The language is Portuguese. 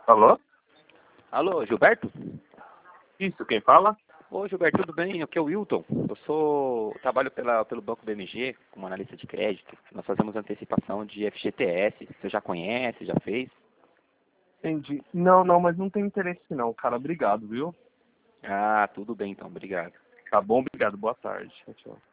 Alô? Alô, Gilberto? Isso, quem fala? Oi, Gilberto, tudo bem? Aqui é o Wilton. Trabalho pelo Banco BMG como analista de crédito. Nós fazemos antecipação de FGTS. Você já conhece, já fez? Entendi. Não, mas não tem interesse não, cara. Obrigado, viu? Ah, tudo bem então, obrigado. Tá bom, obrigado. Boa tarde. Tchau, tchau.